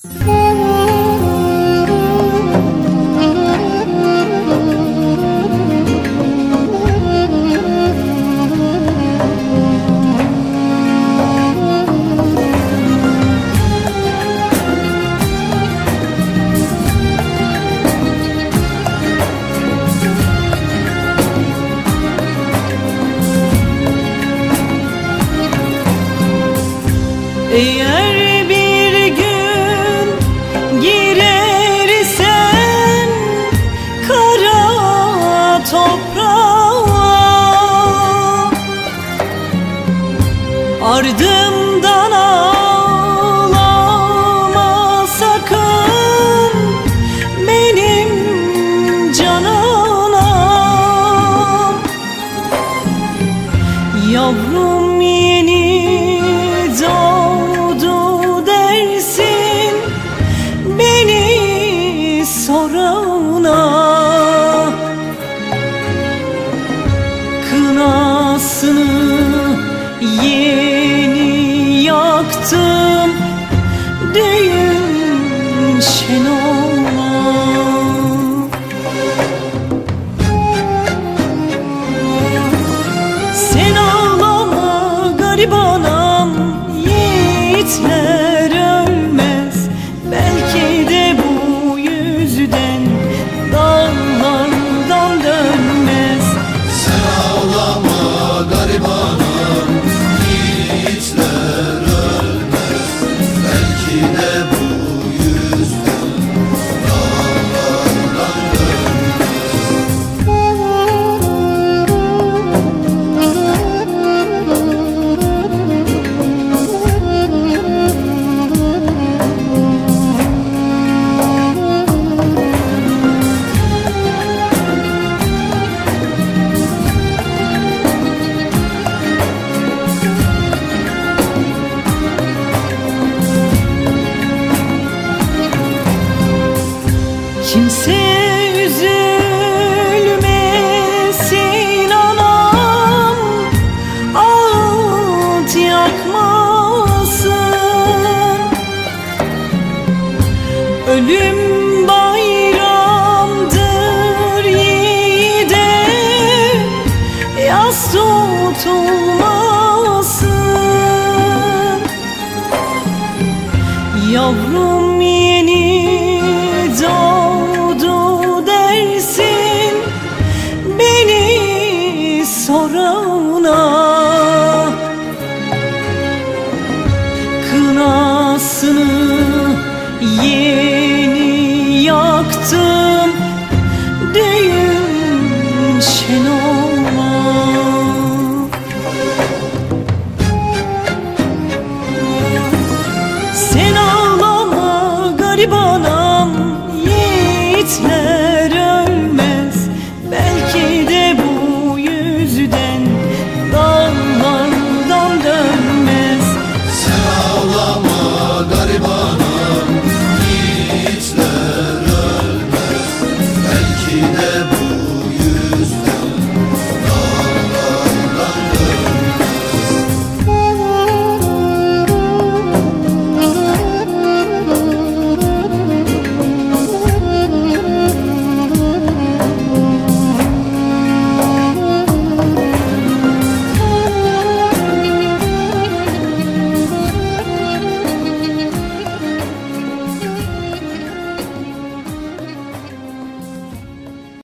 Eğer bir gün girersen kara toprağa, ardımdan ağlama sakın benim canana. Yavrum yeni doğdu dersin beni sorana. Kınasını yeni yaktım düğün şen ola. Sen ağlama garip anam, yiğitler ölmez. Belki de bu yüzden dağlardan dönmez. Sen ağlama garip anam, yiğitler ölmez. Belki de bu yüzden dağlardan Kimse üzülmesin anam, ağıt yakmasın. Ölüm bayramdır yiğide, yas tutulmasın. Yavrum yeni doğdu dersin beni sorana. Kınasını yeni yaktım